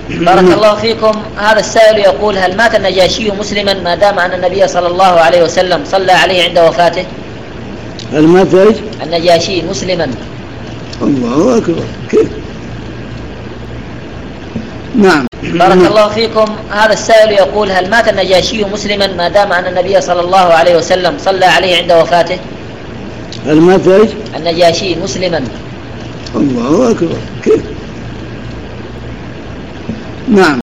بارك الله فيكم. هذا السائل يقول: هل مات النجاشي مسلما ما دام أن النبي صلى الله عليه وسلم صلى عليه عند وفاته؟ هل مات ايش؟ النجاشي مسلما. الله أكبر. كيف؟ نعم. بارك الله فيكم. هذا السائل يقول: هل مات النجاشي مسلما ما دام أن النبي صلى الله عليه وسلم صلى عليه عند وفاته؟ هل مات ايش؟ النجاشي مسلما. الله أكبر. كيف؟ نعم.